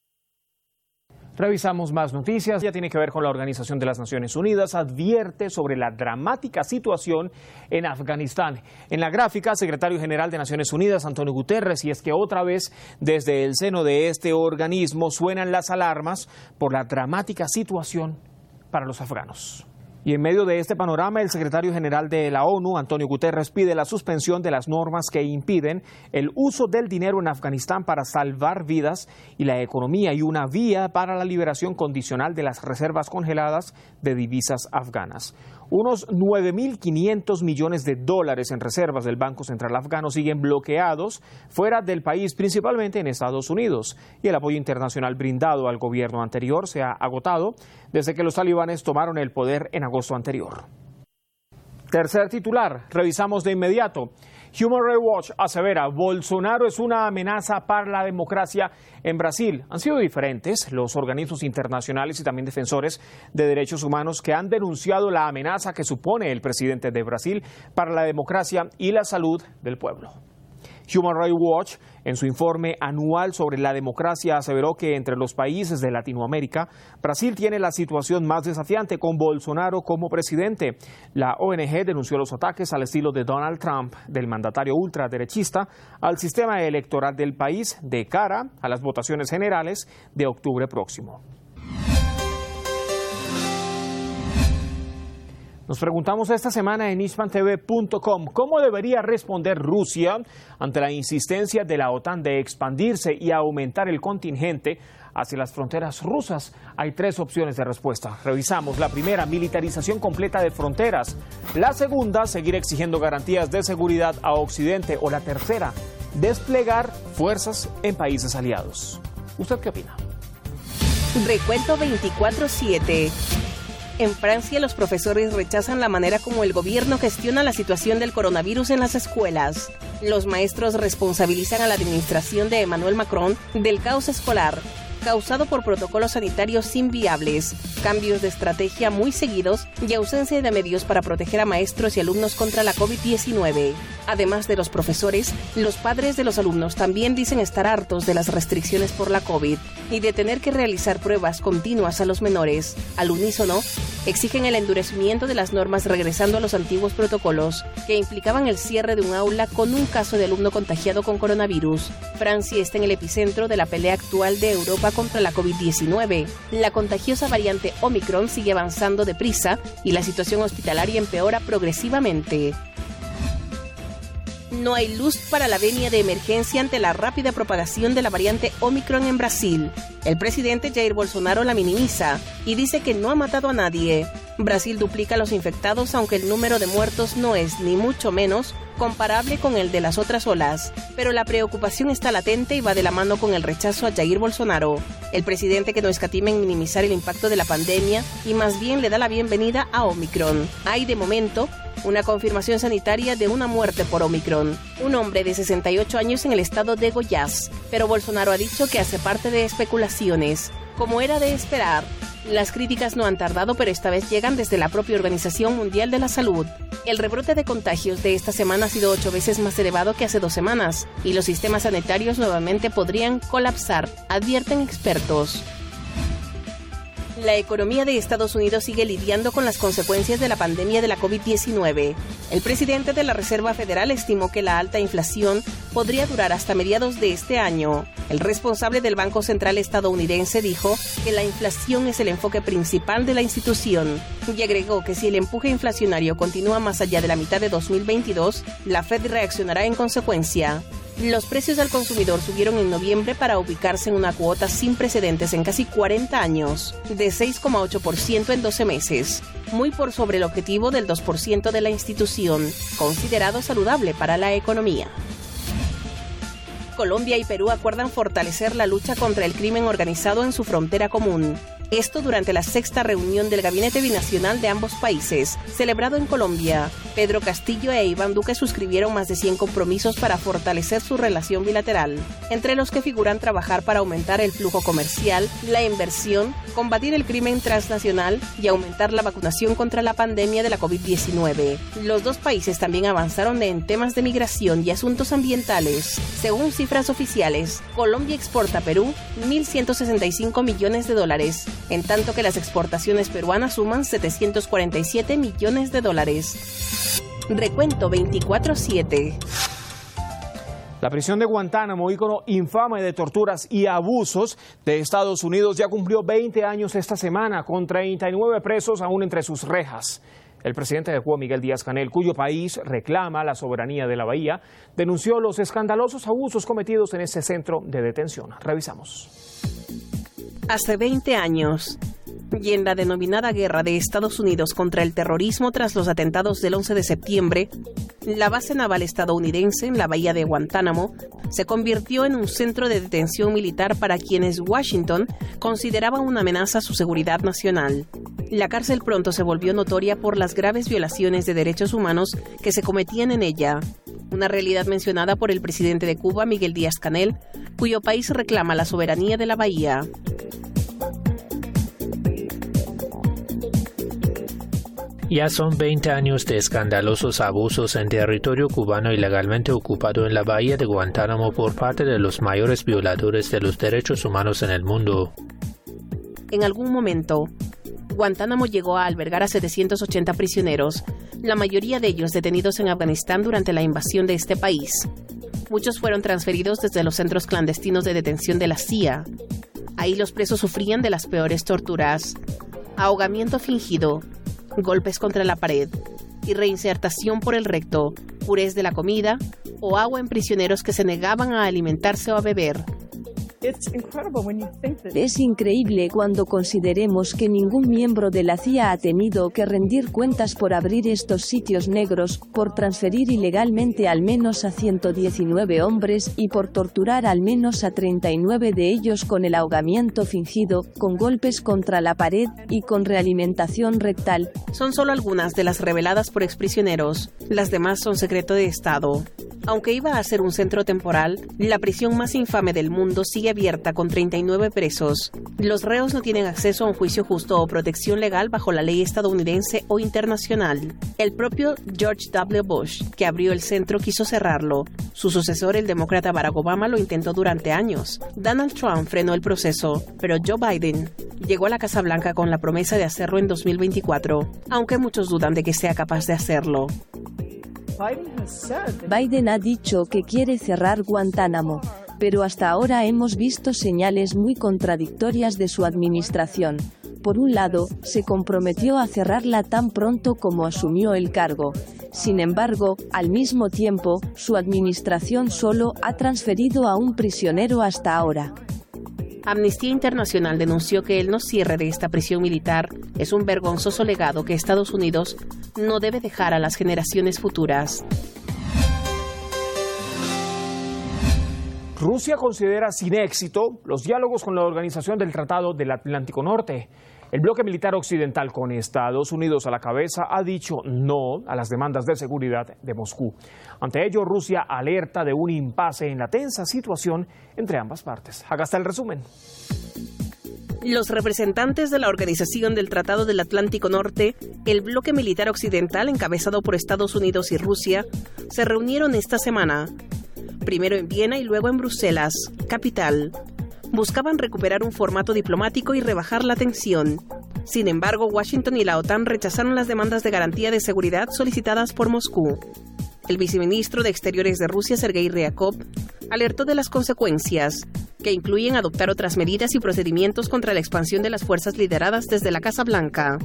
Revisamos más noticias. Ya tiene que ver con la Organización de las Naciones Unidas. Advierte sobre la dramática situación en Afganistán. En la gráfica, secretario general de Naciones Unidas, Antonio Guterres, y es que otra vez desde el seno de este organismo suenan las alarmas por la dramática situación para los afganos. Y en medio de este panorama, el secretario general de la ONU, Antonio Guterres, pide la suspensión de las normas que impiden el uso del dinero en Afganistán para salvar vidas y la economía y una vía para la liberación condicional de las reservas congeladas de divisas afganas. Unos 9.500 millones de dólares en reservas del Banco Central afgano siguen bloqueados fuera del país, principalmente en Estados Unidos, y el apoyo internacional brindado al gobierno anterior se ha agotado desde que los talibanes tomaron el poder en agosto anterior. Tercer titular, revisamos de inmediato. Human Rights Watch asevera, Bolsonaro es una amenaza para la democracia en Brasil. Han sido diferentes los organismos internacionales y también defensores de derechos humanos que han denunciado la amenaza que supone el presidente de Brasil para la democracia y la salud del pueblo. Human Rights Watch, en su informe anual sobre la democracia, aseveró que entre los países de Latinoamérica, Brasil tiene la situación más desafiante con Bolsonaro como presidente. La ONG denunció los ataques al estilo de Donald Trump, del mandatario ultraderechista, al sistema electoral del país de cara a las votaciones generales de octubre próximo. Nos preguntamos esta semana en hispantv.com cómo debería responder Rusia ante la insistencia de la OTAN de expandirse y aumentar el contingente hacia las fronteras rusas. Hay 3 opciones de respuesta. Revisamos. La primera, militarización completa de fronteras. La segunda, seguir exigiendo garantías de seguridad a Occidente. O la tercera, desplegar fuerzas en países aliados. ¿Usted qué opina? Recuento 24/7. En Francia, los profesores rechazan la manera como el gobierno gestiona la situación del coronavirus en las escuelas. Los maestros responsabilizan a la administración de Emmanuel Macron del caos escolar. causado por protocolos sanitarios inviables, cambios de estrategia muy seguidos y ausencia de medios para proteger a maestros y alumnos contra la COVID-19. Además de los profesores, los padres de los alumnos también dicen estar hartos de las restricciones por la COVID y de tener que realizar pruebas continuas a los menores. Al unísono, exigen el endurecimiento de las normas regresando a los antiguos protocolos que implicaban el cierre de un aula con un caso de alumno contagiado con coronavirus. Francia está en el epicentro de la pelea actual de Europa contra la COVID-19. La contagiosa variante Omicron sigue avanzando deprisa y la situación hospitalaria empeora progresivamente. No hay luz para la venia de emergencia ante la rápida propagación de la variante Omicron en Brasil. El presidente Jair Bolsonaro la minimiza y dice que no ha matado a nadie. Brasil duplica los infectados, aunque el número de muertos no es, ni mucho menos, comparable con el de las otras olas. Pero la preocupación está latente y va de la mano con el rechazo a Jair Bolsonaro, el presidente que no escatima en minimizar el impacto de la pandemia y más bien le da la bienvenida a Omicron. Hay, de momento, una confirmación sanitaria de una muerte por Omicron, un hombre de 68 años en el estado de Goiás, pero Bolsonaro ha dicho que hace parte de especulaciones. Como era de esperar, las críticas no han tardado, pero esta vez llegan desde la propia Organización Mundial de la Salud. El rebrote de contagios de esta semana ha sido 8 veces más elevado que hace 2 semanas, y los sistemas sanitarios nuevamente podrían colapsar, advierten expertos. La economía de Estados Unidos sigue lidiando con las consecuencias de la pandemia de la COVID-19. El presidente de la Reserva Federal estimó que la alta inflación podría durar hasta mediados de este año. El responsable del Banco Central estadounidense dijo que la inflación es el enfoque principal de la institución y agregó que si el empuje inflacionario continúa más allá de la mitad de 2022, la Fed reaccionará en consecuencia. Los precios al consumidor subieron en noviembre para ubicarse en una cuota sin precedentes en casi 40 años, de 6,8% en 12 meses, muy por sobre el objetivo del 2% de la institución, considerado saludable para la economía. Colombia y Perú acuerdan fortalecer la lucha contra el crimen organizado en su frontera común. Esto durante la 6ª reunión del Gabinete Binacional de ambos países, celebrado en Colombia. Pedro Castillo e Iván Duque suscribieron más de 100 compromisos para fortalecer su relación bilateral, entre los que figuran trabajar para aumentar el flujo comercial, la inversión, combatir el crimen transnacional y aumentar la vacunación contra la pandemia de la COVID-19. Los dos países también avanzaron en temas de migración y asuntos ambientales. Según cifras oficiales, Colombia exporta a Perú $1.165 millones, en tanto que las exportaciones peruanas suman $747 millones. Recuento 24/7. La prisión de Guantánamo, ícono infame de torturas y abusos de Estados Unidos, ya cumplió 20 años esta semana, con 39 presos aún entre sus rejas. El presidente de Cuba, Miguel Díaz-Canel, cuyo país reclama la soberanía de la bahía, denunció los escandalosos abusos cometidos en ese centro de detención. Revisamos. Hace 20 años, y en la denominada guerra de Estados Unidos contra el terrorismo tras los atentados del 11 de septiembre, la base naval estadounidense en la bahía de Guantánamo se convirtió en un centro de detención militar para quienes Washington consideraba una amenaza a su seguridad nacional. La cárcel pronto se volvió notoria por las graves violaciones de derechos humanos que se cometían en ella, una realidad mencionada por el presidente de Cuba, Miguel Díaz-Canel, cuyo país reclama la soberanía de la bahía. Ya son 20 años de escandalosos abusos en territorio cubano ilegalmente ocupado en la bahía de Guantánamo por parte de los mayores violadores de los derechos humanos en el mundo. En algún momento, Guantánamo llegó a albergar a 780 prisioneros, la mayoría de ellos detenidos en Afganistán durante la invasión de este país. Muchos fueron transferidos desde los centros clandestinos de detención de la CIA. Ahí los presos sufrían de las peores torturas: ahogamiento fingido, golpes contra la pared y reinsertación por el recto, purés de la comida o agua en prisioneros que se negaban a alimentarse o a beber. Es increíble cuando consideremos que ningún miembro de la CIA ha tenido que rendir cuentas por abrir estos sitios negros, por transferir ilegalmente al menos a 119 hombres y por torturar al menos a 39 de ellos con el ahogamiento fingido, con golpes contra la pared y con realimentación rectal. Son solo algunas de las reveladas por exprisioneros. Las demás son secreto de Estado. Aunque iba a ser un centro temporal, la prisión más infame del mundo sigue abierta con 39 presos. Los reos no tienen acceso a un juicio justo o protección legal bajo la ley estadounidense o internacional. El propio George W. Bush, que abrió el centro, quiso cerrarlo. Su sucesor, el demócrata Barack Obama, lo intentó durante años. Donald Trump frenó el proceso, pero Joe Biden llegó a la Casa Blanca con la promesa de hacerlo en 2024, aunque muchos dudan de que sea capaz de hacerlo. Biden ha dicho que quiere cerrar Guantánamo, pero hasta ahora hemos visto señales muy contradictorias de su administración. Por un lado, se comprometió a cerrarla tan pronto como asumió el cargo. Sin embargo, al mismo tiempo, su administración solo ha transferido a un prisionero hasta ahora. Amnistía Internacional denunció que el no cierre de esta prisión militar es un vergonzoso legado que Estados Unidos no debe dejar a las generaciones futuras. Rusia considera sin éxito los diálogos con la Organización del Tratado del Atlántico Norte. El bloque militar occidental, con Estados Unidos a la cabeza, ha dicho no a las demandas de seguridad de Moscú. Ante ello, Rusia alerta de un impasse en la tensa situación entre ambas partes. Acá está el resumen. Los representantes de la Organización del Tratado del Atlántico Norte, el bloque militar occidental encabezado por Estados Unidos y Rusia, se reunieron esta semana. Primero en Viena y luego en Bruselas, capital. Buscaban recuperar un formato diplomático y rebajar la tensión. Sin embargo, Washington y la OTAN rechazaron las demandas de garantía de seguridad solicitadas por Moscú. El viceministro de Exteriores de Rusia, Sergei Ryabkov, alertó de las consecuencias, que incluyen adoptar otras medidas y procedimientos contra la expansión de las fuerzas lideradas desde la Casa Blanca.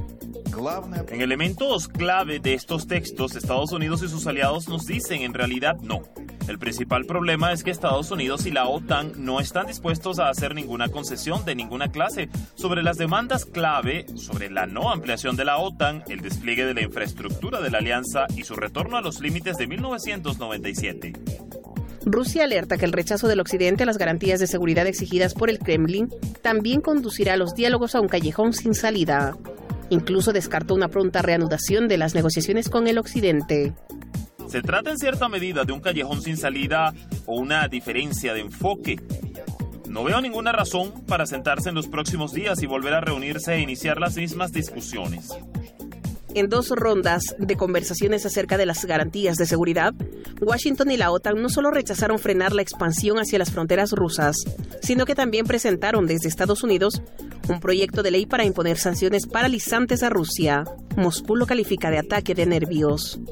En elementos clave de estos textos, Estados Unidos y sus aliados nos dicen en realidad no. El principal problema es que Estados Unidos y la OTAN no están dispuestos a hacer ninguna concesión de ninguna clase sobre las demandas clave, sobre la no ampliación de la OTAN, el despliegue de la infraestructura de la alianza y su retorno a los límites de 1997. Rusia alerta que el rechazo del Occidente a las garantías de seguridad exigidas por el Kremlin también conducirá a los diálogos a un callejón sin salida. Incluso descartó una pronta reanudación de las negociaciones con el Occidente. Se trata en cierta medida de un callejón sin salida o una diferencia de enfoque. No veo ninguna razón para sentarse en los próximos días y volver a reunirse e iniciar las mismas discusiones. En 2 rondas de conversaciones acerca de las garantías de seguridad, Washington y la OTAN no solo rechazaron frenar la expansión hacia las fronteras rusas, sino que también presentaron desde Estados Unidos un proyecto de ley para imponer sanciones paralizantes a Rusia. Moscú lo califica de ataque de nervios.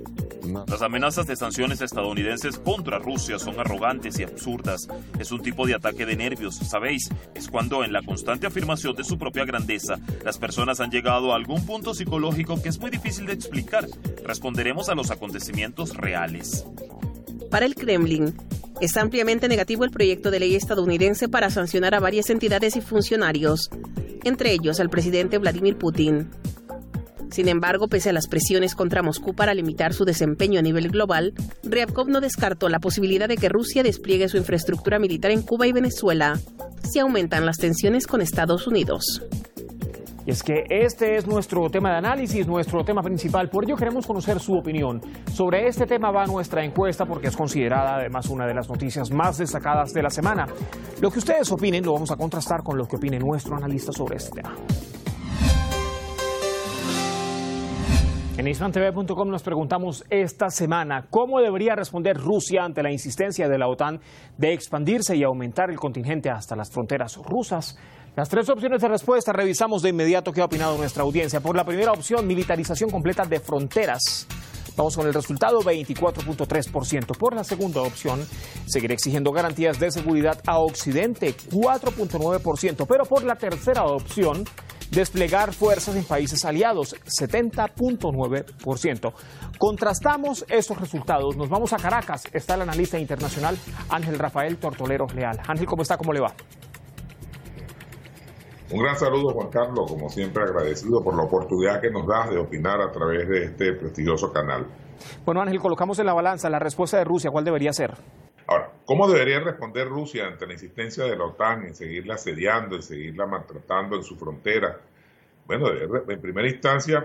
Las amenazas de sanciones estadounidenses contra Rusia son arrogantes y absurdas. Es un tipo de ataque de nervios, ¿sabéis? Es cuando en la constante afirmación de su propia grandeza, las personas han llegado a algún punto psicológico que es muy difícil de explicar. Responderemos a los acontecimientos reales. Para el Kremlin, es ampliamente negativo el proyecto de ley estadounidense para sancionar a varias entidades y funcionarios, entre ellos al presidente Vladimir Putin. Sin embargo, pese a las presiones contra Moscú para limitar su desempeño a nivel global, Ryabkov no descartó la posibilidad de que Rusia despliegue su infraestructura militar en Cuba y Venezuela, si aumentan las tensiones con Estados Unidos. Y es que este es nuestro tema de análisis, nuestro tema principal. Por ello queremos conocer su opinión. Sobre este tema va nuestra encuesta porque es considerada además una de las noticias más destacadas de la semana. Lo que ustedes opinen lo vamos a contrastar con lo que opine nuestro analista sobre este tema. En ispantv.com nos preguntamos esta semana cómo debería responder Rusia ante la insistencia de la OTAN de expandirse y aumentar el contingente hasta las fronteras rusas. Las 3 opciones de respuesta revisamos de inmediato qué ha opinado nuestra audiencia. Por la primera opción, militarización completa de fronteras. Vamos con el resultado, 24.3%. Por la segunda opción, seguir exigiendo garantías de seguridad a Occidente, 4.9%. Pero por la tercera opción, desplegar fuerzas en países aliados, 70.9%. Contrastamos estos resultados. Nos vamos a Caracas. Está el analista internacional Ángel Rafael Tortolero Leal. Ángel, ¿cómo está? ¿Cómo le va? Un gran saludo, Juan Carlos, como siempre agradecido por la oportunidad que nos das de opinar a través de este prestigioso canal. Bueno, Ángel, colocamos en la balanza la respuesta de Rusia. ¿Cuál debería ser? Ahora, ¿cómo debería responder Rusia ante la insistencia de la OTAN en seguirla asediando, en seguirla maltratando en su frontera? Bueno, en primera instancia,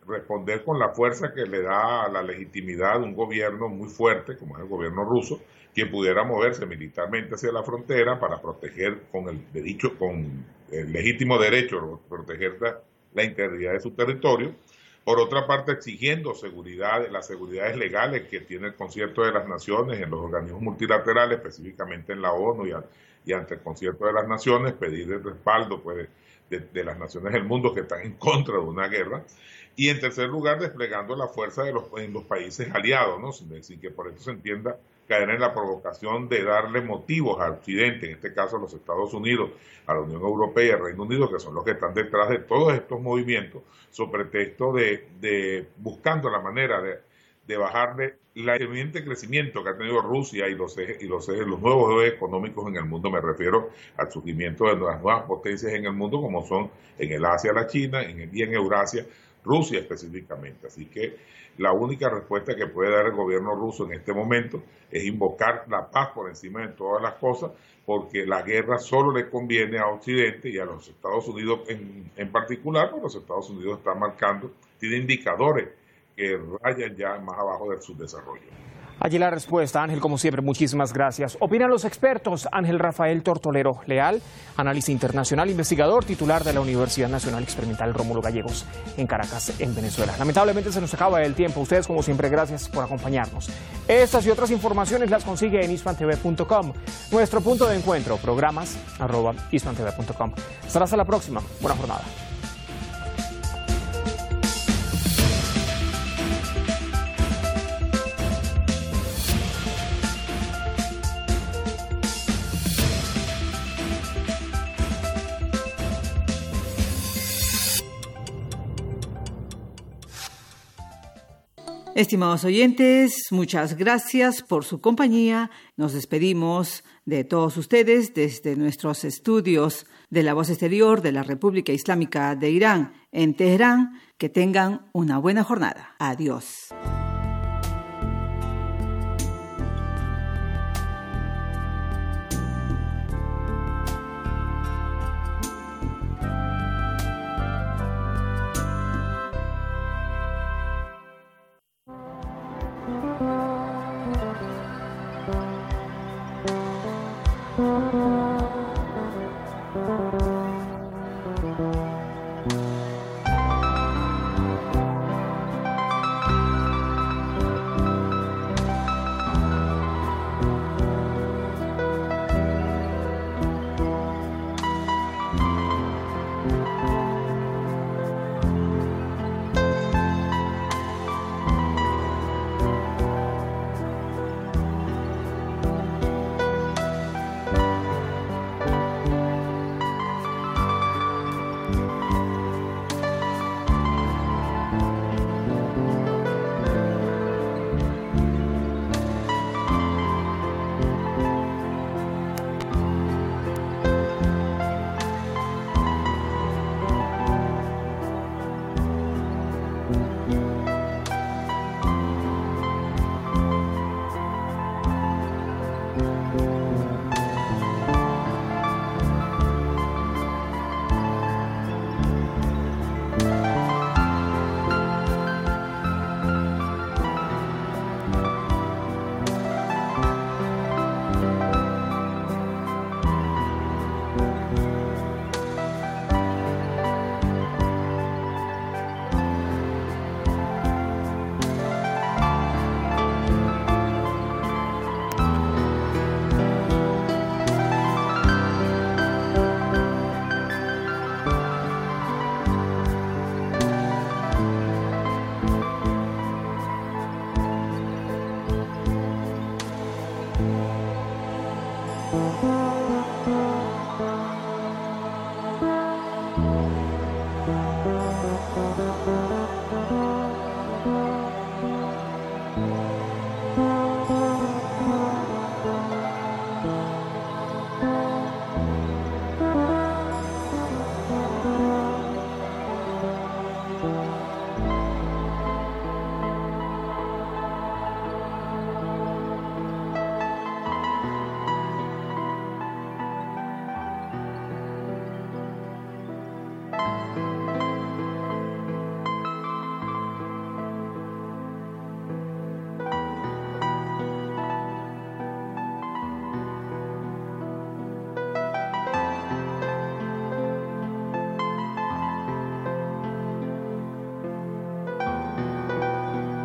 responder con la fuerza que le da la legitimidad de un gobierno muy fuerte, como es el gobierno ruso, que pudiera moverse militarmente hacia la frontera para proteger con el legítimo derecho, proteger la integridad de su territorio. Por otra parte, exigiendo las seguridades legales que tiene el Concierto de las Naciones en los organismos multilaterales, específicamente en la ONU y ante el Concierto de las Naciones, pedir el respaldo pues, de las naciones del mundo que están en contra de una guerra. Y en tercer lugar, desplegando la fuerza en los países aliados, ¿no? Sin que por eso se entienda caer en la provocación de darle motivos a Occidente, en este caso a los Estados Unidos, a la Unión Europea y al Reino Unido, que son los que están detrás de todos estos movimientos, sobre pretexto de buscando la manera de bajarle el evidente crecimiento que ha tenido Rusia y los nuevos ejes económicos en el mundo. Me refiero al surgimiento de las nuevas potencias en el mundo, como son en el Asia la China y en Eurasia Rusia específicamente. Así que la única respuesta que puede dar el gobierno ruso en este momento es invocar la paz por encima de todas las cosas, porque la guerra solo le conviene a Occidente y a los Estados Unidos en particular, porque los Estados Unidos están tiene indicadores que rayan ya más abajo de su desarrollo. Allí la respuesta, Ángel, como siempre, muchísimas gracias. Opinan los expertos. Ángel Rafael Tortolero Leal, analista internacional, investigador, titular de la Universidad Nacional Experimental Rómulo Gallegos en Caracas, en Venezuela. Lamentablemente se nos acaba el tiempo. Ustedes, como siempre, gracias por acompañarnos. Estas y otras informaciones las consigue en hispantv.com. Nuestro punto de encuentro, programas@hispantv.com. Hasta la próxima. Buena jornada. Estimados oyentes, muchas gracias por su compañía. Nos despedimos de todos ustedes desde nuestros estudios de la Voz Exterior de la República Islámica de Irán en Teherán. Que tengan una buena jornada. Adiós.